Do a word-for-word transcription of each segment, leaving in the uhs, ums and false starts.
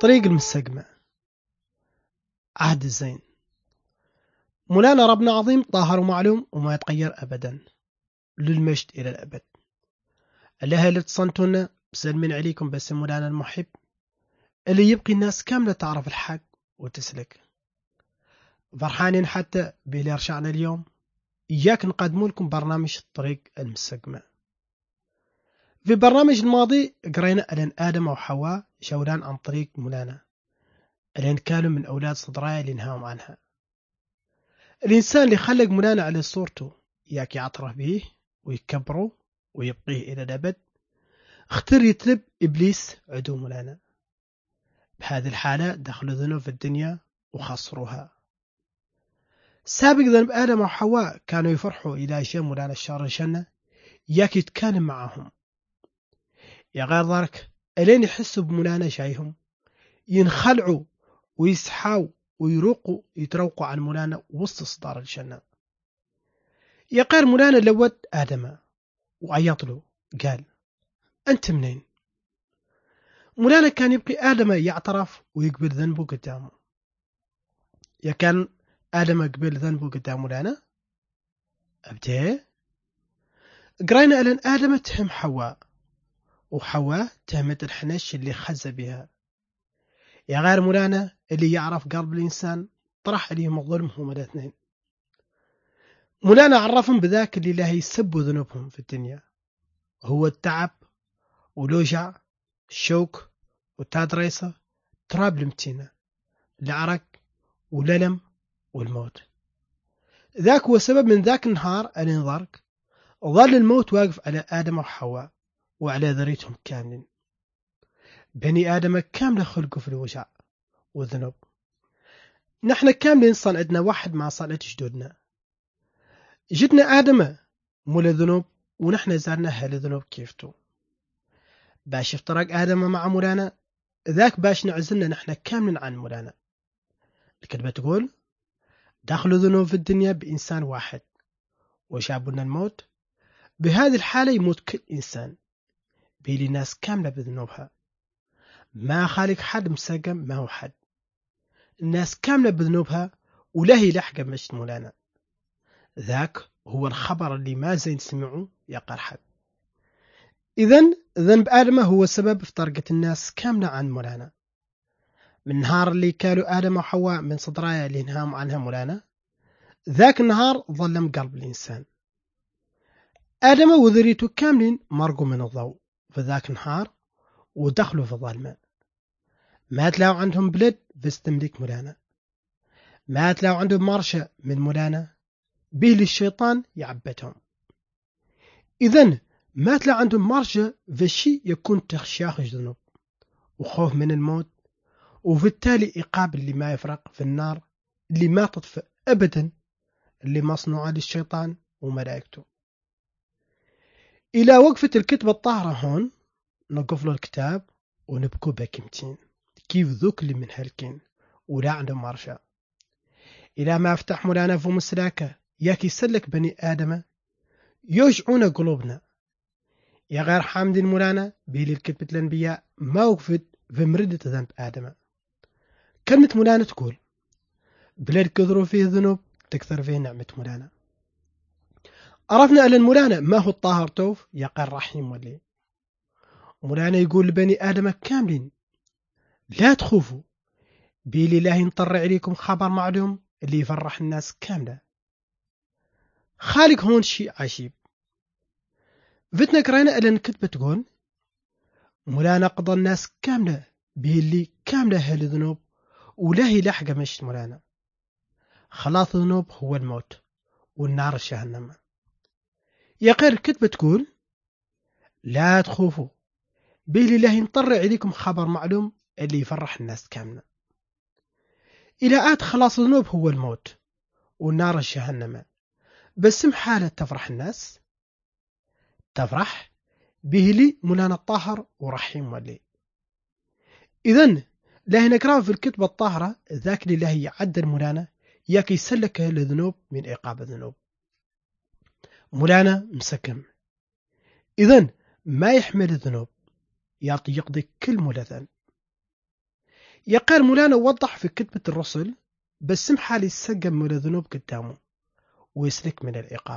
طريق المسقمة. عهد الزين. مولانا ربنا عظيم طاهر ومعلوم وما يتغير أبدا، للمجد إلى الأبد. الله اللي تصنتونا بسلمين عليكم بس مولانا المحب اللي يبقي الناس كاملة تعرف الحق وتسلك. فرحانين حتى بلي رشعنا اليوم إياك نقدموا لكم برنامج طريق المسقمة. في برنامج الماضي قرينا أن آدم وحواء شولان عن طريق مولانا اللي كانوا من أولاد صدرايا اللي نهاهم عنها. الإنسان اللي خلق مولانا على صورته ياك يعترف به ويكبره ويبقيه إلى الأبد، اختار يتلب إبليس عدو مولانا. بهذه الحالة دخلوا ذنوب في الدنيا وخسروها. سابق ذنب آدم وحواء كانوا يفرحوا إلى شيء مولانا الشر الجنة ياك يتكلم معهم. يا غير ذلك ألين يحسوا بمولانا جايهم ينخلعوا ويسحاوا ويروقوا يتروقوا عن مولانا وسط صدار الجنة. يا غير مولانا لود آدم وعيط له قال أنت منين؟ مولانا كان يبقي آدم يعترف ويقبل ذنبه قدامه. يا كان آدم قبل ذنبه قدام مولانا أبدا. قرينا أن آدم تهم حواء وحواء تهمت الحنش اللي خز بها. يا غير مولانا اللي يعرف قلب الإنسان طرح عليهم الظلم هم الاثنين. مولانا عرفهم بذاك اللي لا يسبوا ذنوبهم في الدنيا هو التعب ولوجع الشوك والتادريسة تراب المتينة العرق والألم والموت. ذاك هو سبب من ذاك النهار الانذارك ظل الموت واقف على آدم وحواء وعلى ذريتهم كاملين. بني آدم كامل خلقوا في الوجع والذنوب. نحن كاملين صن عندنا واحد مع صنعة جدودنا. جدنا آدم مول الذنوب ونحن زارنا أهل الذنوب كيفتو. باش افترق آدم مع مولانا ذاك باش نعزلنا نحن كاملين عن مولانا. الكلمة تقول دخلوا ذنوب في الدنيا بإنسان واحد وجابوا لنا الموت. بهذه الحالة يموت كل إنسان بيلي ناس كاملة بذنوبها. ما خالق حد مسقم ما هو حد. الناس كاملة بذنوبها ولا لحقة مشت مولانا. ذاك هو الخبر اللي ما زين سمعوا يقر حد. إذن ذنب آدم هو سبب في طرقة الناس كاملة عن مولانا. من نهار اللي كانوا آدم وحواء من صدرايا اللي نهام عنها مولانا ذاك النهار ظلم قلب الإنسان. آدم وذريته كاملين مرقوا من الضوء في ذاك النهار ودخلوا في الظلمة. ما تلاقوا عندهم بلد فاستملك مولانا. ما تلاقوا عندهم مرشة من مولانا به للشيطان يعبتهم. إذن ما تلاقوا عندهم مرشة فالشي يكون تخشاخ ذنوب وخوف من الموت وفي التالي إقاب اللي ما يفرق في النار اللي ما تطفئ أبدا اللي مصنوعة للشيطان وملائكته. إلى وقفة الكتب الطاهرة هون نقف له الكتاب ونبكو بكمتين كيف ذوك اللي من هالكين ولا عندهم مرشا. إلى ما افتح مولانا فم السلاكة ياك يسلك بني آدم يوجعون قلوبنا. يا غير حامد مولانا بيلي الكتبة الأنبياء ما وقفت في مردة ذنب آدم. كلمة مولانا تقول بلاد كثروا فيه ذنوب تكثر فيه نعمة مولانا. عرفنا أن مولانا ما هو الطاهر توف يقر رحيم ولي. مولانا يقول لبني آدم كاملين لا تخوفوا بيلي الله ينطر عليكم خبر معلوم اللي يفرح الناس كاملة. خالق هون شيء عجيب. فتنا قرينا أن الكتبة تقول مولانا قضى الناس كاملة بيلي كاملة أهل ذنوب ولا هي لحقة مش مولانا. خلاص الذنوب هو الموت والنار جهنم. يا غير الكتبة تقول لا تخوفوا بيلي الله ينطر عليكم خبر معلوم اللي يفرح الناس كاملة. إلى آت خلاص الذنوب هو الموت والنار جهنم. بس محالة تفرح الناس تفرح بيلي مولانا الطاهر ورحيم ولي. إذن لا نقرأ في الكتبة الطاهرة ذاك اللي لا يعدل مولانا ياك يسلك الذنوب من إيقاب الذنوب. مولانا مسكم إذن ما يحمل الذنوب يعطي يقضي كل ملذن. يقال مولانا وضح في كتبة الرسل بس محال يسقم من الذنوب قدامه ويسلك من العقاب.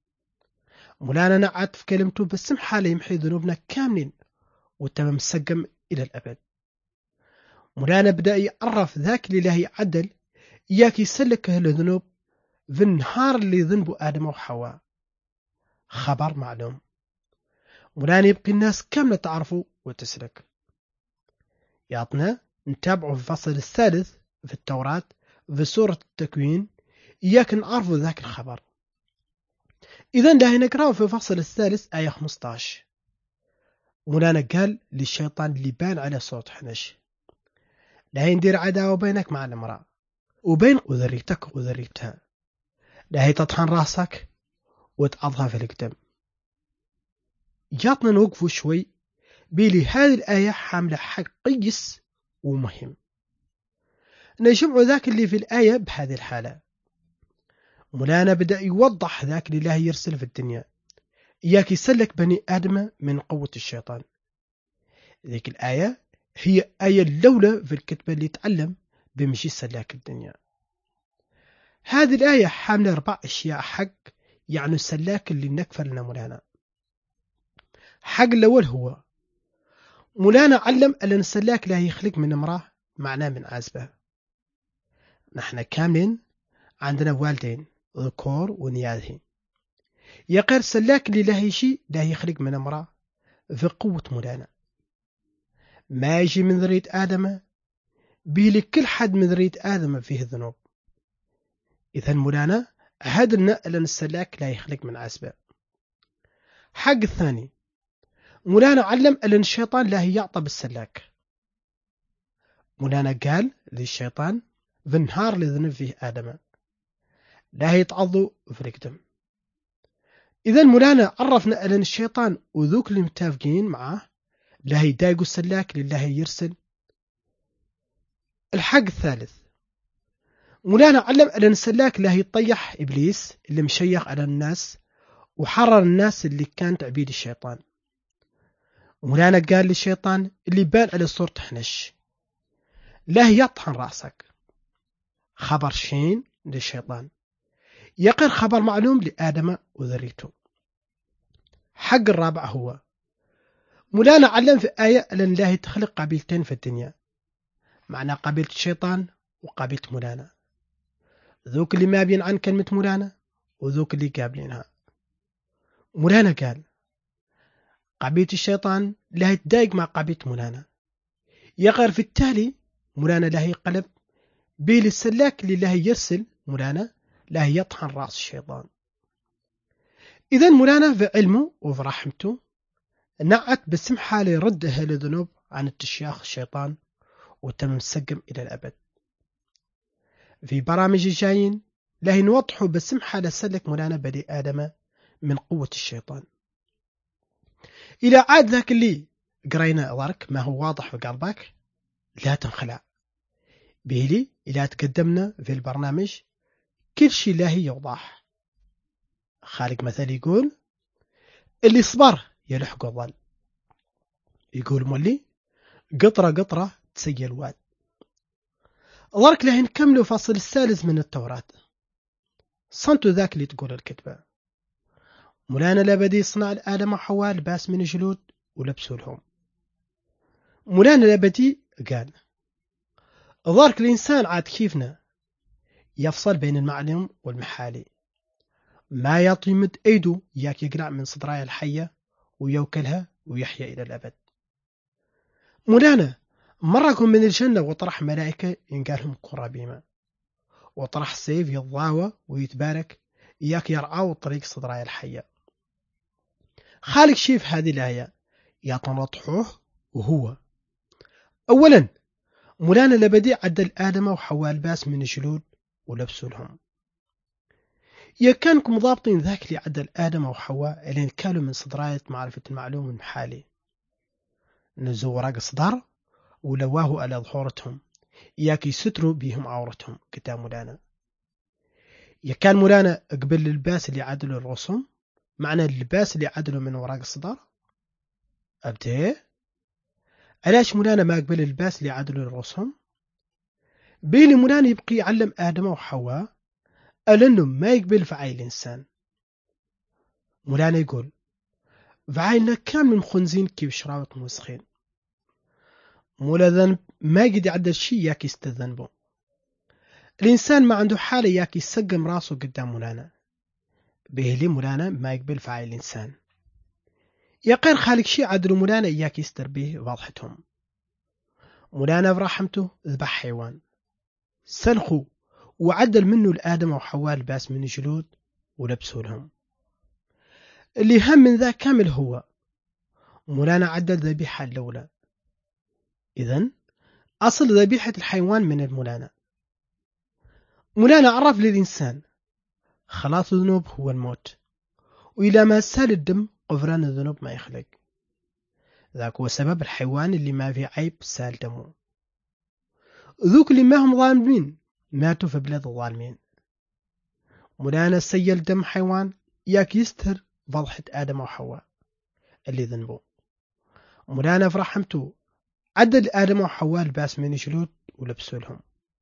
مولانا نعت في كلمته بس محال يمحي ذنوبنا كاملين وتمام سقم إلى الأبد. مولانا بدأ يعرف ذاك اللي له عدل إياك يسلك الذنوب في النهار اللي ذنبوا آدم وحواء. خبر معلوم. مولانا يبقي الناس كاملة تعرفوا وتسلك. يعطنا نتابعه في الفصل الثالث في التوراة في سورة التكوين إياك نعرفوا ذاك الخبر. إذن ده نقرأه في الفصل الثالث آية خمسة عشر. مولانا قال للشيطان اللي بان على صوت حنش لا يندير عداوة بينك مع المرأة وبين وذريتك وذريتها، لا هي تطحن راسك وتعضها في القدم. جاتنا نوقفوا شوي بيلي هذه الآية حاملة حق قيس ومهم. نجمع ذاك اللي في الآية بهذه الحالة. مولانا بدأ يوضح ذاك اللي الله يرسل في الدنيا إياك يسلك بني آدم من قوة الشيطان. ذيك الآية هي آية الأولى في الكتبة اللي تعلم بمشي سلاك الدنيا. هذه الآية حاملة أربع أشياء حق يعني السلاك اللي نكفر لنا مولانا. حق الأول هو مولانا علم أن السلاك لا يخلق من امرأة معناه من عازبة. نحن كاملين عندنا والدين ذكور ونياذه. يقر سلاك اللي لا شيء لا يخلق من امرأة في قوة مولانا. ما يجي من ذرية آدم بيلي كل حد من ذرية آدم فيه الذنوب. إذن مولانا هدنا أن السلاك لا يخلق من عازبة. حق الثاني مولانا علم أن الشيطان لا يعطى بالسلاك. مولانا قال للشيطان في النهار اللي ذنب فيه آدم لا يتعضوا في القدم. إذن مولانا عرفنا أن الشيطان وذوك اللي متفقين معه لا يدايقوا السلاك لله يرسل. الحق الثالث مولانا علم أن السلاك لا يطيح إبليس اللي مشيخ على الناس وحرر الناس اللي كانت عبيد الشيطان. مولانا قال للشيطان اللي بان على صورة حنش لا يطحن رأسك. خبر شين للشيطان يقر خبر معلوم لآدم وذريته. حق الرابع هو مولانا علم في آية أن الله تخلق قبيلتين في الدنيا معنى قبيلة الشيطان وقبيلة مولانا. ذوك اللي ما بين عن كلمة مولانا وذوك اللي قابلينها. مولانا قال قبيلة الشيطان لا يتضايق مع قبيلة مولانا. يقر في التالي مولانا لا يقلب بيل السلاك اللي لا يرسل مولانا لا يطحن رأس الشيطان. إذن مولانا في علمه وفي رحمته نعت بسمحة لرد أهل الذنوب عن التشياخ الشيطان وتم السقم إلى الأبد. في برامج الجايين لا نوضحوا بسمحة لسلك مولانا بني آدم من قوة الشيطان. إلى عاد ذاك اللي قرينا ضرك ما هو واضح في قلبك لا تنخلع بيلي. إلى تقدمنا في البرنامج كل شيء لا يوضح. خالق مثل يقول اللي صبر يلحق الظل. يقول مولي قطرة قطرة تسيل الواد. ضرك له نكملوا فصل الثالث من التوراة. صنتوا ذاك اللي تقول الكتبة. مولانا لبدي صنع الآدم وحواء لباس من جلود ولبسوا لهم. مولانا لبدي قال ضرك الإنسان عاد كيفنا يفصل بين المعلوم والمحالي. ما يعطي مد أيده ياك يقلع من صدرايا الحية ويوكلها ويحيا إلى الأبد. مولانا مركم من الجنة وطرح ملائكة ينقالهم قرابيما وطرح سيف يضاوى ويتبارك إياك يرعاو طريق صدرايا الحية. خالق شيف هذه الآية يطنطحوه وهو أولا مولانا لبدي عدل آدم وحواء الباس من الجلود ولبسوا لهم. يا كانكم ضابطين ذاك اللي عدل آدم وحواء اللي كانوا من صدراية معرفة المعلوم المحالي نزو وراق صدر ولواه على ظهورتهم إياك يستروا بهم عورتهم كتاب مولانا. يا كان مولانا قبل اللباس اللي عدلوا الرسوم معنى اللباس اللي عدلوا من وراق الصدر أبديه. علاش مولانا ما قبل اللباس اللي عدلوا الرسوم بيلي مولانا يبقي يعلم آدم وحواء ألنه ما يقبل فعاي الإنسان. مولانا يقول فعايلنا كان من خنزين كيف شراوة موسخين، مولا ذنب ما قد يعدل شي ياكي يستذنبه. الإنسان ما عنده حالة ياكي يسقم راسه قدام مولانا، بيهلي مولانا ما يقبل فعاي الإنسان. يقير خالق شي عدل مولانا إياك يستر به واضحتهم. مولانا برحمته ذبح حيوان سلخوا وعدل منه الآدم وحواء الباس من جلود ولبسوا لهم. اللي هم من ذا كامل هو مولانا عدل ذبيحة الأولى. إذن أصل ذبيحة الحيوان من المولانا. مولانا عرف للإنسان خلاص الذنوب هو الموت، وإلى ما سال الدم غفران الذنوب ما يخلق. ذاك هو سبب الحيوان اللي ما في عيب سال دمه. ذوك اللي ما هم ظالمين ماتوا في بلاد الظالمين. مولانا سيل دم حيوان ياك يستر فضحة آدم وحواء اللي ذنبوا. مولانا في رحمته عدل آدم وحواء الباس من جلود ولبسوا لهم.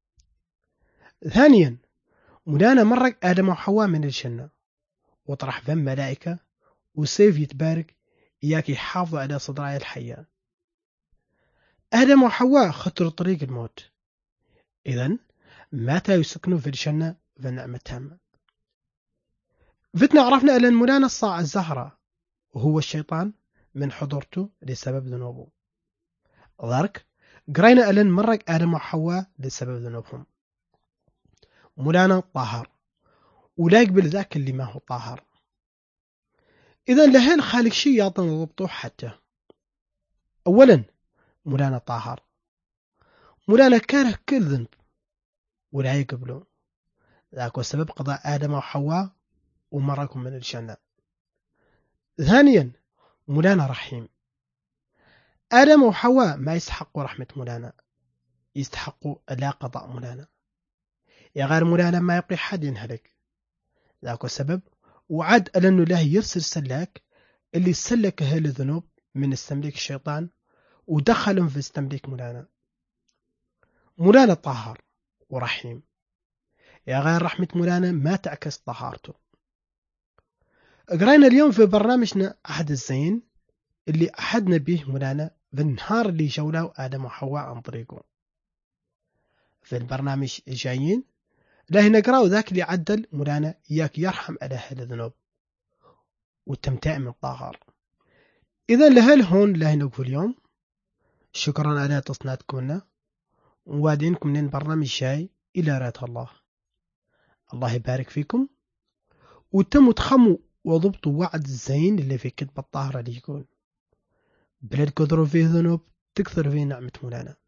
ثانيا مولانا مرق آدم وحواء من الجنة وطرح فم ملائكة وسيف يتبارك إياك يحافظوا على صدراي الحية. آدم وحواء خطروا طريق الموت، إذن ماتا يسكنوا في الجنة في النعمة التامة. فتنا عرفنا أن مولانا الصاع الزهرة وهو الشيطان من حضورته لسبب ذنوبه. ذلك قرينا أن مرق آدم وحواء لسبب ذنوبهم. مولانا طاهر ولا يقبل ذاك اللي ما هو طاهر. إذن لهين خالق شيء يعطينا ضبطه حتى. أولا مولانا طاهر، مولانا كاره كل ذنب ولا يقبله. ذاك سبب قضاء آدم وحواء ومركم من الجنة. ثانيا مولانا رحيم. آدم وحواء ما يستحقوا رحمة مولانا، يستحقوا لا قضاء مولانا. يا غير مولانا ما يبقي حد ينهلك. ذاك سبب وعد أنه الله يرسل سلاك اللي سلك أهل الذنوب من استمليك الشيطان ودخلهم في استمليك مولانا. مولانا طاهر ورحيم، يا غير رحمة مولانا ما تعكس طهارته. قرأنا اليوم في برنامجنا أحد الزين اللي أحدنا به مولانا في النهار اللي جوله آدم وحواء عن طريقه. في البرنامج الجايين لا نقرأ ذاك اللي عدل مولانا إياك يرحم على أهل الذنوب والتمتع من الطاهر. إذا لهل هون لا نقول اليوم شكرا على تصنيعكم لنا، ووادينكم من برنامج جاي إلى رات الله. الله يبارك فيكم وتموا تخموا وضبطوا وعد الزين اللي في كتب الطاهرة اللي يقول بلد كثروا فيه ذنوب تكثر فيه نعمة مولانا.